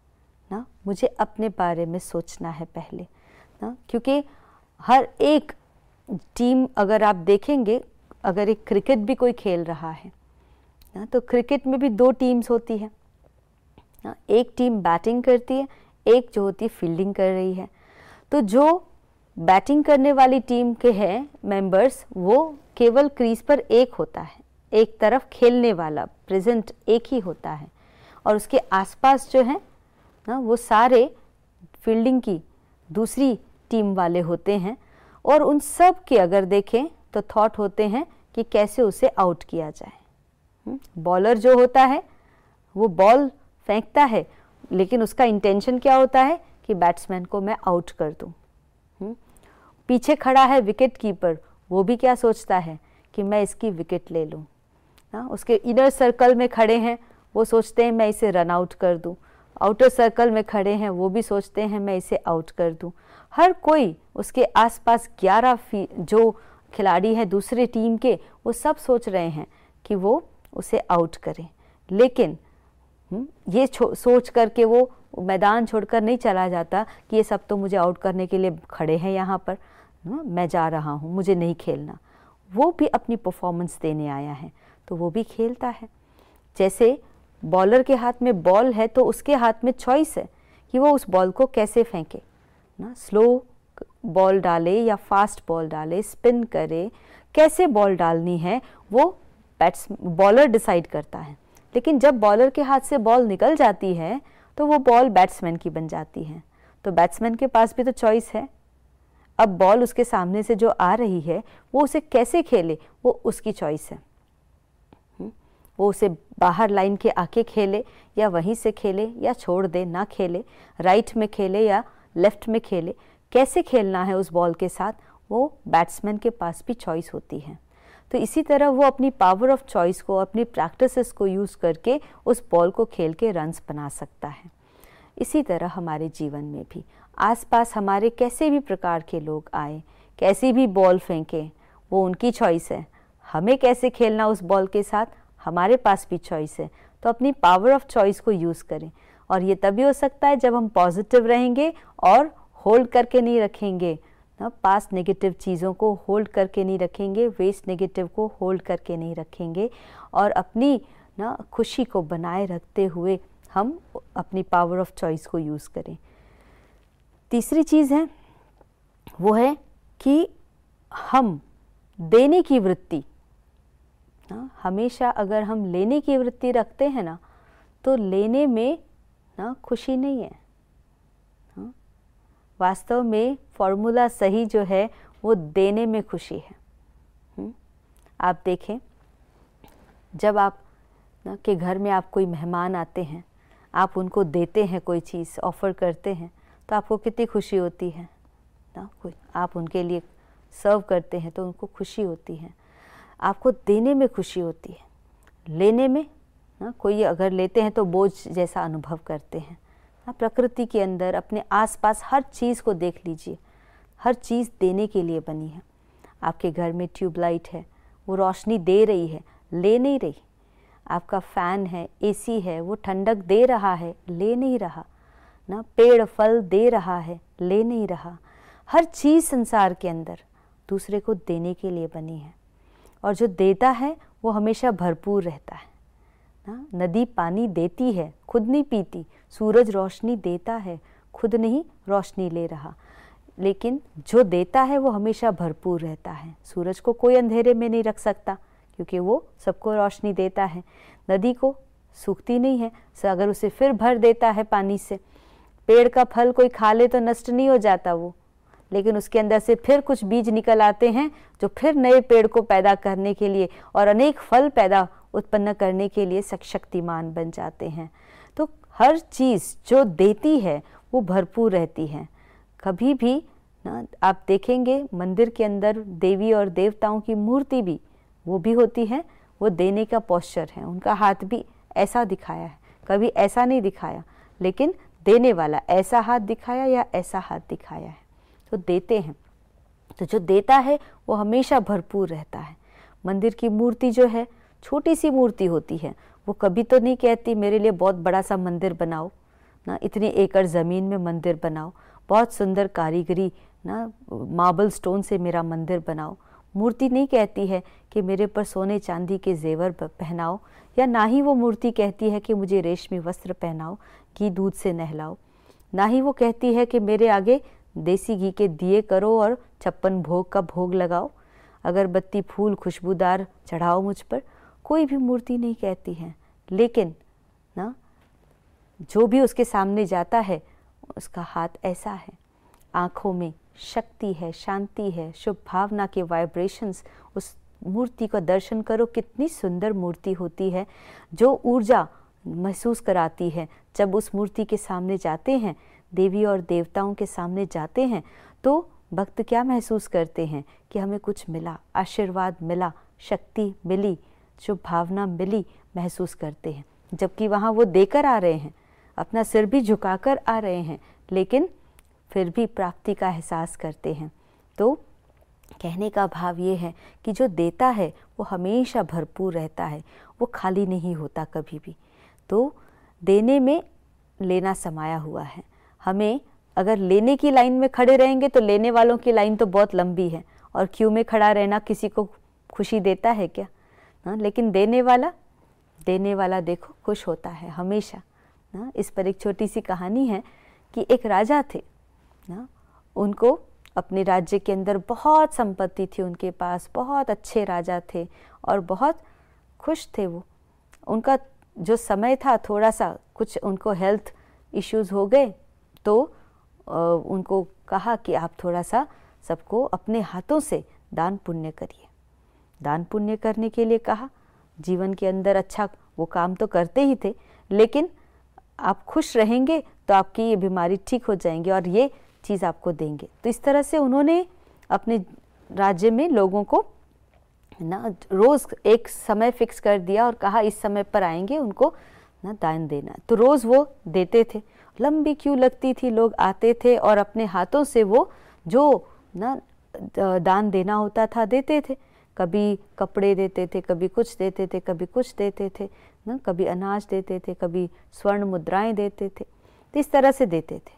ना, मुझे अपने बारे में सोचना है पहले ना। क्योंकि हर एक टीम, अगर आप देखेंगे, अगर एक क्रिकेट भी कोई खेल रहा है ना, तो क्रिकेट में भी दो टीम्स होती है ना। एक टीम बैटिंग करती है, एक जो होती है फील्डिंग कर रही है। तो जो बैटिंग करने वाली टीम के हैं मेंबर्स, वो केवल क्रीज पर एक होता है, एक तरफ खेलने वाला प्रेजेंट एक ही होता है, और उसके आसपास जो है ना वो सारे फील्डिंग की दूसरी टीम वाले होते हैं। और उन सब के अगर देखें तो थॉट होते हैं कि कैसे उसे आउट किया जाए। बॉलर जो होता है वो बॉल फेंकता है, लेकिन उसका इंटेंशन क्या होता है कि बैट्समैन को मैं आउट कर दूं। पीछे खड़ा है विकेट कीपर, वो भी क्या सोचता है कि मैं इसकी विकेट ले लूं ना। उसके इनर सर्कल में खड़े हैं, वो सोचते हैं मैं इसे रन आउट कर दूं। आउटर सर्कल में खड़े हैं, वो भी सोचते हैं मैं इसे आउट कर दूं। हर कोई उसके आसपास ग्यारह जो खिलाड़ी हैं दूसरे टीम के, वो सब सोच रहे हैं कि वो उसे आउट करें। लेकिन ये सोच करके वो मैदान छोड़कर नहीं चला जाता कि ये सब तो मुझे आउट करने के लिए खड़े हैं यहाँ पर, मैं जा रहा हूँ, मुझे नहीं खेलना। वो भी अपनी परफॉर्मेंस देने आया है, तो वो भी खेलता है। जैसे बॉलर के हाथ में बॉल है तो उसके हाथ में चॉइस है कि वो उस बॉल को कैसे फेंके ना। स्लो बॉल डाले या फास्ट बॉल डाले, स्पिन करे, कैसे बॉल डालनी है वो बैट्स बॉलर डिसाइड करता है। लेकिन जब बॉलर के हाथ से बॉल निकल जाती है तो वो बॉल बैट्समैन की बन जाती है। तो बैट्समैन के पास भी तो चॉइस है। अब बॉल उसके सामने से जो आ रही है वो उसे कैसे खेले, वो उसकी चॉइस है। वो उसे बाहर लाइन के आके खेले या वहीं से खेले या छोड़ दे ना खेले, राइट में खेले या लेफ्ट में खेले, कैसे खेलना है उस बॉल के साथ, वो बैट्समैन के पास भी चॉइस होती है। तो इसी तरह वो अपनी पावर ऑफ चॉइस को, अपनी प्रैक्टिसेस को यूज़ करके उस बॉल को खेल के रन्स बना सकता है। इसी तरह हमारे जीवन में भी आसपास हमारे कैसे भी प्रकार के लोग आए, कैसी भी बॉल फेंकें, वो उनकी चॉइस है। हमें कैसे खेलना उस बॉल के साथ, हमारे पास भी चॉइस है। तो अपनी पावर ऑफ चॉइस को यूज़ करें, और ये तभी हो सकता है जब हम पॉजिटिव रहेंगे और होल्ड करके नहीं रखेंगे ना। पास्ट नेगेटिव चीज़ों को होल्ड करके नहीं रखेंगे, वेस्ट नेगेटिव को होल्ड करके नहीं रखेंगे, और अपनी ना खुशी को बनाए रखते हुए हम अपनी पावर ऑफ चॉइस को यूज़ करें। तीसरी चीज़ है वो है कि हम देने की वृत्ति ना, हमेशा अगर हम लेने की वृत्ति रखते हैं ना, तो लेने में ना खुशी नहीं है। वास्तव में फॉर्मूला सही जो है वो देने में खुशी है। हुँ? आप देखें, जब आप ना के घर में आप कोई मेहमान आते हैं, आप उनको देते हैं कोई चीज़, ऑफ़र करते हैं, तो आपको कितनी खुशी होती है ना। कोई आप उनके लिए सर्व करते हैं तो उनको खुशी होती है। आपको देने में खुशी होती है। लेने में ना, कोई अगर लेते हैं तो बोझ जैसा अनुभव करते हैं ना। प्रकृति के अंदर अपने आसपास हर चीज़ को देख लीजिए, हर चीज़ देने के लिए बनी है। आपके घर में ट्यूबलाइट है, वो रोशनी दे रही है, ले नहीं रही। आपका फ़ैन है, एसी है, वो ठंडक दे रहा है, ले नहीं रहा ना। पेड़ फल दे रहा है, ले नहीं रहा। हर चीज़ संसार के अंदर दूसरे को देने के लिए बनी है, और जो देता है वो हमेशा भरपूर रहता है ना। नदी पानी देती है, खुद नहीं पीती। सूरज रोशनी देता है, खुद नहीं रोशनी ले रहा। लेकिन जो देता है वो हमेशा भरपूर रहता है। सूरज को कोई अंधेरे में नहीं रख सकता, क्योंकि वो सबको रोशनी देता है। नदी को सूखती नहीं है, अगर उसे फिर भर देता है पानी से। पेड़ का फल कोई खा ले तो नष्ट नहीं हो जाता वो, लेकिन उसके अंदर से फिर कुछ बीज निकल आते हैं जो फिर नए पेड़ को पैदा करने के लिए और अनेक फल पैदा उत्पन्न करने के लिए शक्तिमान बन जाते हैं। तो हर चीज़ जो देती है वो भरपूर रहती है। कभी भी ना आप देखेंगे मंदिर के अंदर देवी और देवताओं की मूर्ति भी वो भी होती है, वो देने का पोस्चर है। उनका हाथ भी ऐसा दिखाया है, कभी ऐसा नहीं दिखाया, लेकिन देने वाला ऐसा हाथ दिखाया या ऐसा हाथ दिखाया है। तो देते हैं, तो जो देता है वो हमेशा भरपूर रहता है। मंदिर की मूर्ति जो है छोटी सी मूर्ति होती है, वो कभी तो नहीं कहती मेरे लिए बहुत बड़ा सा मंदिर बनाओ ना, इतनी एकड़ ज़मीन में मंदिर बनाओ, बहुत सुंदर कारीगरी ना, मार्बल स्टोन से मेरा मंदिर बनाओ। मूर्ति नहीं कहती है कि मेरे पर सोने चांदी के जेवर पहनाओ, या ना ही वो मूर्ति कहती है कि मुझे रेशमी वस्त्र पहनाओ, घी दूध से नहलाओ। ना ही वो कहती है कि मेरे आगे देसी घी के दिए करो और छप्पन भोग का भोग लगाओ, अगरबत्ती फूल खुशबूदार चढ़ाओ मुझ पर। कोई भी मूर्ति नहीं कहती है, लेकिन ना जो भी उसके सामने जाता है उसका हाथ ऐसा है, आँखों में शक्ति है, शांति है, शुभ भावना के वाइब्रेशंस। उस मूर्ति का दर्शन करो, कितनी सुंदर मूर्ति होती है, जो ऊर्जा महसूस कराती है। जब उस मूर्ति के सामने जाते हैं, देवी और देवताओं के सामने जाते हैं, तो भक्त क्या महसूस करते हैं कि हमें कुछ मिला, आशीर्वाद मिला, शक्ति मिली, शुभ भावना मिली, महसूस करते हैं। जबकि वहाँ वो देकर आ रहे हैं, अपना सिर भी झुकाकर आ रहे हैं, लेकिन फिर भी प्राप्ति का एहसास करते हैं। तो कहने का भाव ये है कि जो देता है वो हमेशा भरपूर रहता है, वो खाली नहीं होता कभी भी। तो देने में लेना समाया हुआ है। हमें अगर लेने की लाइन में खड़े रहेंगे तो लेने वालों की लाइन तो बहुत लंबी है, और क्यू में खड़ा रहना किसी को खुशी देता है क्या ना। लेकिन देने वाला देने वाला देखो खुश होता है हमेशा ना। इस पर एक छोटी सी कहानी है कि एक राजा थे ना, उनको अपने राज्य के अंदर बहुत संपत्ति थी, उनके पास बहुत अच्छे राजा थे और बहुत खुश थे वो। उनका जो समय था, थोड़ा सा कुछ उनको हेल्थ इश्यूज हो गए, तो उनको कहा कि आप थोड़ा सा सबको अपने हाथों से दान पुण्य करिए। दान पुण्य करने के लिए कहा। जीवन के अंदर अच्छा वो काम तो करते ही थे, लेकिन आप खुश रहेंगे तो आपकी ये बीमारी ठीक हो जाएंगी और ये चीज़ आपको देंगे। तो इस तरह से उन्होंने अपने राज्य में लोगों को ना रोज़ एक समय फिक्स कर दिया और कहा इस समय पर आएंगे, उनको ना दान देना। तो रोज़ वो देते थे, लंबी क्यू लगती थी, लोग आते थे और अपने हाथों से वो जो ना दान देना होता था देते थे। कभी कपड़े देते थे, कभी कुछ देते थे, कभी कुछ देते थे ना, कभी अनाज देते थे, कभी स्वर्ण मुद्राएं देते थे। तो इस तरह से देते थे।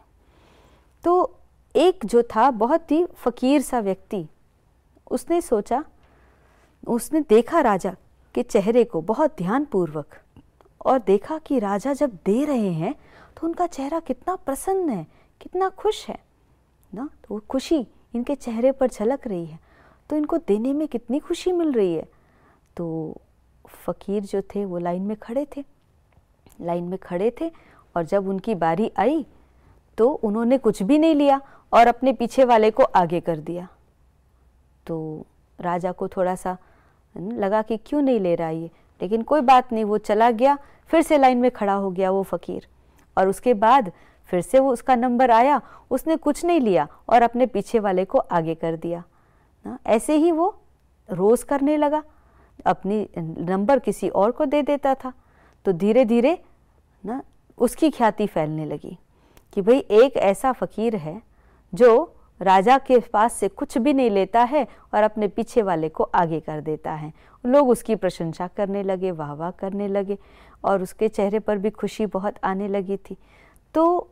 तो एक जो था बहुत ही फकीर सा व्यक्ति, उसने सोचा, उसने देखा राजा के चेहरे को बहुत ध्यानपूर्वक, और देखा कि राजा जब दे रहे हैं तो उनका चेहरा कितना प्रसन्न है, कितना खुश है ना। तो वो खुशी इनके चेहरे पर झलक रही है, तो इनको देने में कितनी खुशी मिल रही है। तो फकीर जो थे वो लाइन में खड़े थे लाइन में खड़े थे और जब उनकी बारी आई तो उन्होंने कुछ भी नहीं लिया और अपने पीछे वाले को आगे कर दिया। तो राजा को थोड़ा सा लगा कि क्यों नहीं ले रहा ये, लेकिन कोई बात नहीं, वो चला गया, फिर से लाइन में खड़ा हो गया वो फ़कीर। और उसके बाद फिर से वो उसका नंबर आया, उसने कुछ नहीं लिया और अपने पीछे वाले को आगे कर दिया ना। ऐसे ही वो रोज़ करने लगा, अपनी नंबर किसी और को दे देता था। तो धीरे धीरे ना उसकी ख्याति फैलने लगी कि भाई एक ऐसा फ़कीर है जो राजा के पास से कुछ भी नहीं लेता है और अपने पीछे वाले को आगे कर देता है। लोग उसकी प्रशंसा करने लगे, वाह वाह करने लगे और उसके चेहरे पर भी खुशी बहुत आने लगी थी। तो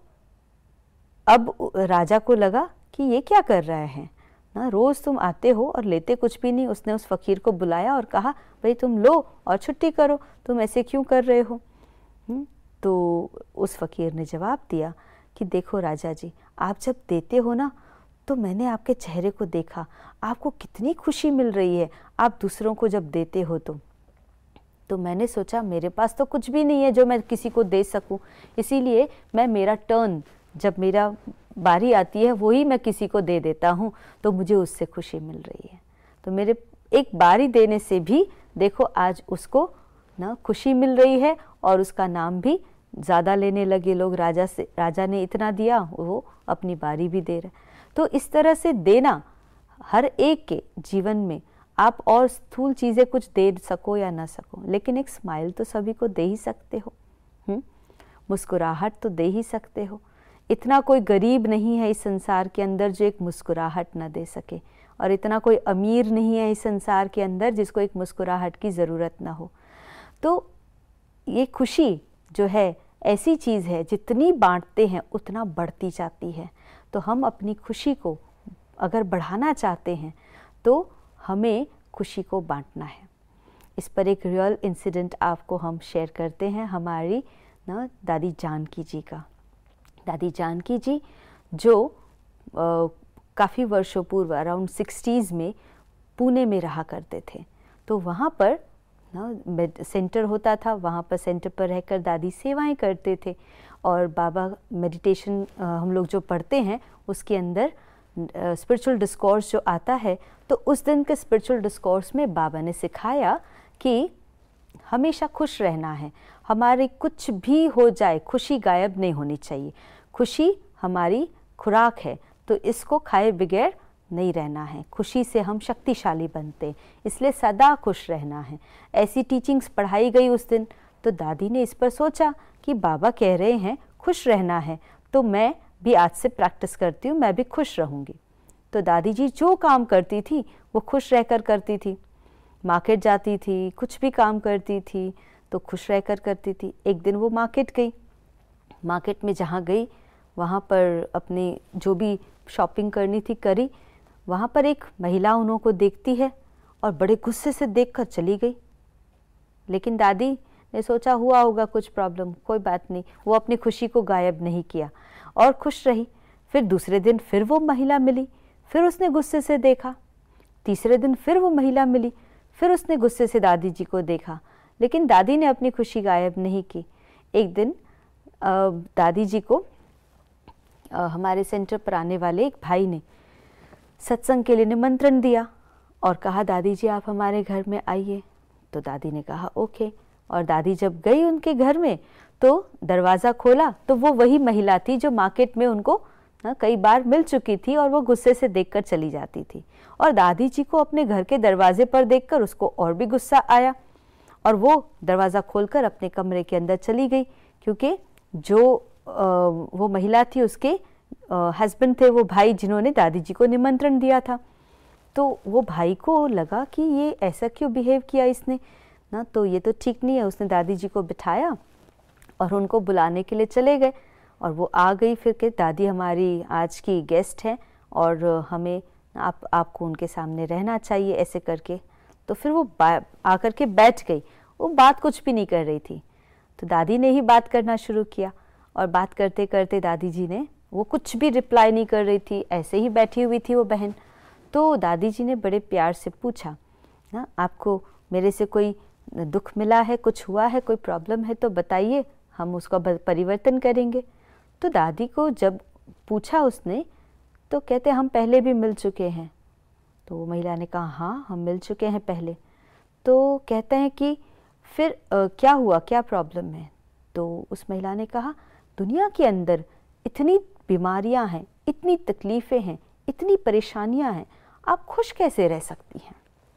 अब राजा को लगा कि ये क्या कर रहा है ना, रोज़ तुम आते हो और लेते कुछ भी नहीं। उसने उस फ़कीर को बुलाया और कहा भाई तुम लो और छुट्टी करो, तुम ऐसे क्यों कर रहे हो। तो उस फ़कीर ने जवाब दिया कि देखो राजा जी, आप जब देते हो ना तो मैंने आपके चेहरे को देखा, आपको कितनी खुशी मिल रही है आप दूसरों को जब देते हो तो तो मैंने सोचा मेरे पास तो कुछ भी नहीं है जो मैं किसी को दे सकूं, इसीलिए मैं मेरा टर्न, जब मेरा बारी आती है वही मैं किसी को दे देता हूं, तो मुझे उससे खुशी मिल रही है। तो मेरे एक बारी देने से भी देखो आज उसको ना खुशी मिल रही है और उसका नाम भी ज़्यादा लेने लगे लोग। राजा से राजा ने इतना दिया, वो अपनी बारी भी दे रहे। तो इस तरह से देना हर एक के जीवन में, आप और स्थूल चीज़ें कुछ दे सको या ना सको, लेकिन एक स्माइल तो सभी को दे ही सकते हो, हुँ? मुस्कुराहट तो दे ही सकते हो। इतना कोई गरीब नहीं है इस संसार के अंदर जो एक मुस्कुराहट ना दे सके, और इतना कोई अमीर नहीं है इस संसार के अंदर जिसको एक मुस्कुराहट की ज़रूरत ना हो। तो ये खुशी जो है ऐसी चीज़ है, जितनी बांटते हैं उतना बढ़ती जाती है। तो हम अपनी खुशी को अगर बढ़ाना चाहते हैं तो हमें खुशी को बांटना है। इस पर एक रियल इंसिडेंट आपको हम शेयर करते हैं, हमारी ना दादी जानकी जी का। दादी जानकी जी जो काफ़ी वर्षों पूर्व अराउंड सिक्सटीज़ में पुणे में रहा करते थे। तो वहाँ पर ना सेंटर होता था, वहाँ पर सेंटर पर रहकर दादी सेवाएं करते थे। और बाबा मेडिटेशन हम लोग जो पढ़ते हैं उसके अंदर स्पिरिचुअल डिस्कोर्स जो आता है, तो उस दिन के स्पिरिचुअल डिस्कोर्स में बाबा ने सिखाया कि हमेशा खुश रहना है। हमारे कुछ भी हो जाए, खुशी गायब नहीं होनी चाहिए। खुशी हमारी खुराक है, तो इसको खाए बगैर नहीं रहना है। खुशी से हम शक्तिशाली बनते हैं, इसलिए सदा खुश रहना है। ऐसी टीचिंग्स पढ़ाई गई उस दिन। तो दादी ने इस पर सोचा कि बाबा कह रहे हैं खुश रहना है, तो मैं भी आज से प्रैक्टिस करती हूँ, मैं भी खुश रहूँगी। तो दादी जी जो काम करती थी वो खुश रहकर करती थी। मार्केट जाती थी, कुछ भी काम करती थी तो खुश रहकर करती थी। एक दिन वो मार्केट गई, मार्केट में जहाँ गई वहाँ पर अपनी जो भी शॉपिंग करनी थी करी। वहाँ पर एक महिला उन्हों को देखती है और बड़े गुस्से से देखकर चली गई। लेकिन दादी ने सोचा हुआ होगा कुछ प्रॉब्लम, कोई बात नहीं, वो अपनी खुशी को गायब नहीं किया और खुश रही। फिर दूसरे दिन फिर वो महिला मिली, फिर उसने गुस्से से देखा। तीसरे दिन फिर वो महिला मिली, फिर उसने गुस्से से दादी जी को देखा, लेकिन दादी ने अपनी खुशी गायब नहीं की। एक दिन दादी जी को हमारे सेंटर पर आने वाले एक भाई ने सत्संग के लिए निमंत्रण दिया और कहा दादी जी आप हमारे घर में आइए। तो दादी ने कहा ओके। और दादी जब गई उनके घर में तो दरवाज़ा खोला तो वो वही महिला थी जो मार्केट में उनको ना कई बार मिल चुकी थी और वो गुस्से से देखकर चली जाती थी। और दादी जी को अपने घर के दरवाजे पर देखकर उसको और भी गुस्सा आया और वो दरवाज़ा खोलकर अपने कमरे के अंदर चली गई, क्योंकि जो आ, वो महिला थी उसके हस्बैंड थे वो भाई जिन्होंने दादी जी को निमंत्रण दिया था। तो वो भाई को लगा कि ये ऐसा क्यों बिहेव किया इसने ना, तो ये तो ठीक नहीं है। उसने दादी जी को बिठाया और उनको बुलाने के लिए चले गए और वो आ गई फिर के दादी हमारी आज की गेस्ट है और हमें आप आपको उनके सामने रहना चाहिए ऐसे करके। तो फिर वो आकर के बैठ गई, वो बात कुछ भी नहीं कर रही थी। तो दादी ने ही बात करना शुरू किया और बात करते करते दादी जी ने, वो कुछ भी रिप्लाई नहीं कर रही थी, ऐसे ही बैठी हुई थी वो बहन। तो दादी जी ने बड़े प्यार से पूछा ना आपको मेरे से कोई दुख मिला है, कुछ हुआ है, कोई प्रॉब्लम है तो बताइए, हम उसका परिवर्तन करेंगे। तो दादी को जब पूछा उसने तो कहते हम पहले भी मिल चुके हैं। तो वो महिला ने कहा हाँ, हम मिल चुके हैं पहले। तो कहते हैं कि फिर आ, क्या हुआ, क्या प्रॉब्लम है? तो उस महिला ने कहा दुनिया के अंदर इतनी बीमारियां हैं, इतनी तकलीफ़ें हैं, इतनी परेशानियां हैं, आप खुश कैसे रह सकती हैं?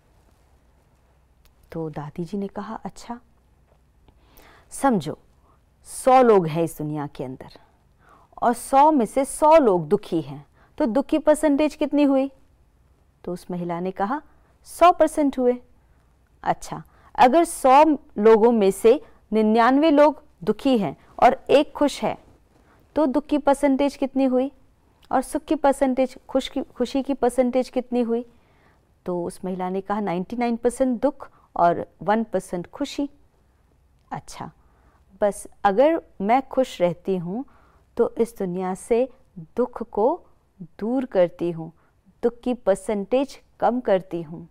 तो दादी जी ने कहा अच्छा, समझो सौ लोग हैं इस दुनिया के अंदर और सौ में से सौ लोग दुखी हैं, तो दुख की परसेंटेज कितनी हुई? तो उस महिला ने कहा सौ परसेंट हुए। अच्छा, अगर सौ लोगों में से निन्यानवे लोग दुखी हैं और एक खुश है, तो दुख की परसेंटेज कितनी हुई? और सुख की परसेंटेज, खुश की खुशी की परसेंटेज कितनी हुई? तो उस महिला ने कहा निन्यानवे परसेंट दुख और एक परसेंट खुशी। अच्छा, बस अगर मैं खुश रहती हूँ तो इस दुनिया से दुख को दूर करती हूँ, दुख की परसेंटेज कम करती हूँ।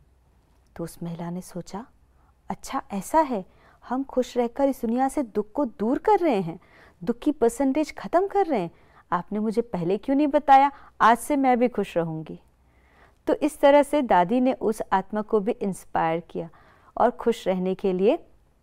तो उस महिला ने सोचा अच्छा ऐसा है, हम खुश रहकर इस दुनिया से दुख को दूर कर रहे हैं, दुख की परसेंटेज ख़त्म कर रहे हैं। आपने मुझे पहले क्यों नहीं बताया? आज से मैं भी खुश रहूँगी। तो इस तरह से दादी ने उस आत्मा को भी इंस्पायर किया और खुश रहने के लिए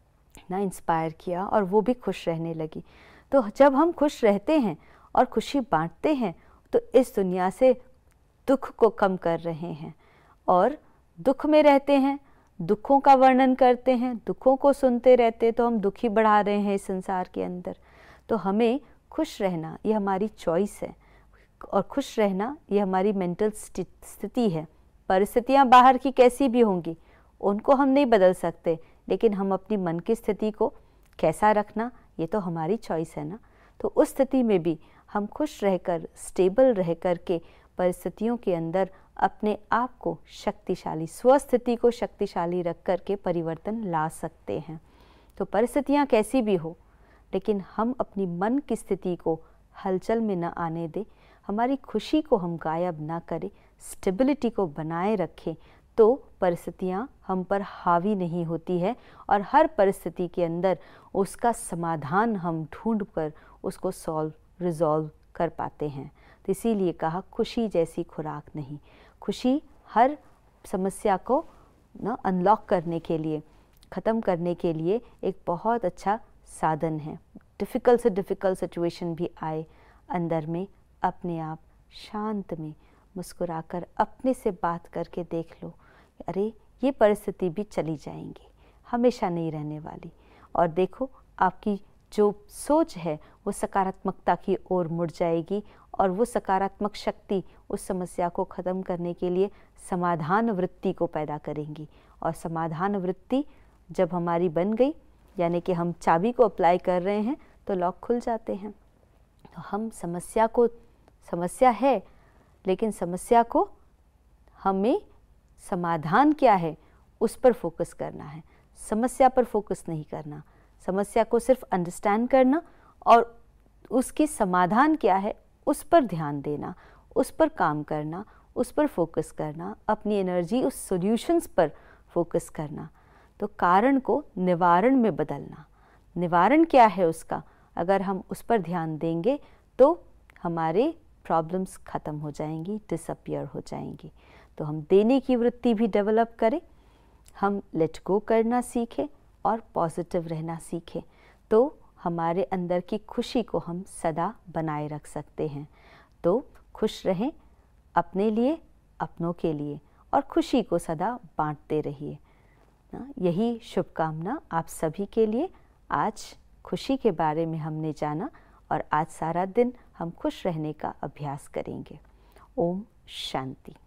ना इंस्पायर किया, और वो भी खुश रहने लगी। तो जब हम खुश रहते हैं और खुशी बांटते हैं तो इस दुनिया से दुख को कम कर रहे हैं। और दुख में रहते हैं, दुखों का वर्णन करते हैं, दुखों को सुनते रहते तो हम दुखी बढ़ा रहे हैं इस संसार के अंदर। तो हमें खुश रहना ये हमारी चॉइस है, और खुश रहना ये हमारी मेंटल स्थिति है। परिस्थितियाँ बाहर की कैसी भी होंगी उनको हम नहीं बदल सकते, लेकिन हम अपनी मन की स्थिति को कैसा रखना ये तो हमारी चॉइस है ना। तो उस स्थिति में भी हम खुश रहकर, स्टेबल रह कर के परिस्थितियों के अंदर अपने आप को शक्तिशाली, स्वस्थिति को शक्तिशाली रख कर के परिवर्तन ला सकते हैं। तो परिस्थितियाँ कैसी भी हो, लेकिन हम अपनी मन की स्थिति को हलचल में न आने दें, हमारी खुशी को हम गायब ना करें, स्टेबिलिटी को बनाए रखें, तो परिस्थितियाँ हम पर हावी नहीं होती है और हर परिस्थिति के अंदर उसका समाधान हम ढूंढ कर उसको सॉल्व, रिजॉल्व कर पाते हैं। तो इसीलिए कहा खुशी जैसी खुराक नहीं। खुशी हर समस्या को ना अनलॉक करने के लिए, ख़त्म करने के लिए एक बहुत अच्छा साधन है। डिफ़िकल्ट से डिफ़िकल्ट सिचुएशन भी आए, अंदर में अपने आप शांत में मुस्कुराकर अपने से बात करके देख लो, अरे ये परिस्थिति भी चली जाएंगी, हमेशा नहीं रहने वाली। और देखो आपकी जो सोच है वो सकारात्मकता की ओर मुड़ जाएगी, और वो सकारात्मक शक्ति उस समस्या को ख़त्म करने के लिए समाधान वृत्ति को पैदा करेंगी। और समाधान वृत्ति जब हमारी बन गई, यानी कि हम चाबी को अप्लाई कर रहे हैं, तो लॉक खुल जाते हैं। तो हम समस्या को, समस्या है लेकिन समस्या को हमें समाधान क्या है उस पर फोकस करना है, समस्या पर फोकस नहीं करना। समस्या को सिर्फ अंडरस्टैंड करना और उसकी समाधान क्या है उस पर ध्यान देना, उस पर काम करना, उस पर फोकस करना, अपनी एनर्जी उस सॉल्यूशंस पर फोकस करना। तो कारण को निवारण में बदलना। निवारण क्या है उसका, अगर हम उस पर ध्यान देंगे तो हमारे प्रॉब्लम्स ख़त्म हो जाएंगी, डिसअपियर हो जाएंगी। तो हम देने की वृत्ति भी डेवलप करें, हम लेट गो करना सीखें और पॉजिटिव रहना सीखें, तो हमारे अंदर की खुशी को हम सदा बनाए रख सकते हैं। तो खुश रहें अपने लिए, अपनों के लिए, और खुशी को सदा बांटते रहिए। यही शुभकामना आप सभी के लिए। आज खुशी के बारे में हमने जाना और आज सारा दिन हम खुश रहने का अभ्यास करेंगे। ओम शांति।